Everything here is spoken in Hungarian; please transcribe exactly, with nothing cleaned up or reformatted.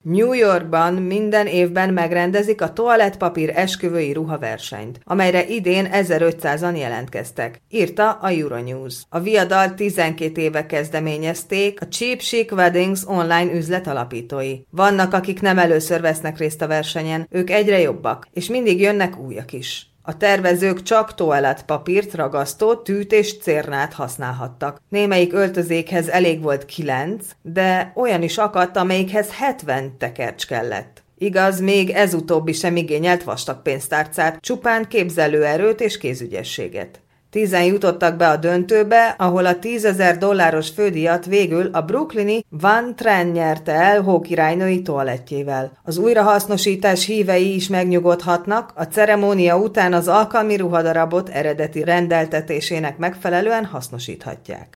New Yorkban minden évben megrendezik a toalettpapír esküvői ruhaversenyt, amelyre idén ezerötszázan jelentkeztek, írta a Euronews. A viadalt tizenkét éve kezdeményezték a Cheap Chic Weddings online üzlet alapítói. Vannak, akik nem először vesznek részt a versenyen, ők egyre jobbak, és mindig jönnek újak is. A tervezők csak toalettpapírt, ragasztót, tűt és cérnát használhattak. Némelyik öltözékhez elég volt kilenc, de olyan is akadt, amelyikhez hetven tekercs kellett. Igaz, még ez utóbbi sem igényelt vastag pénztárcát, csupán képzelőerőt és kézügyességet. Tízen jutottak be a döntőbe, ahol a tízezer dolláros fődíjat végül a brooklyni Van Tran nyerte el hókirálynői toalettjével. Az újrahasznosítás hívei is megnyugodhatnak, a ceremónia után az alkalmi ruhadarabot eredeti rendeltetésének megfelelően hasznosíthatják.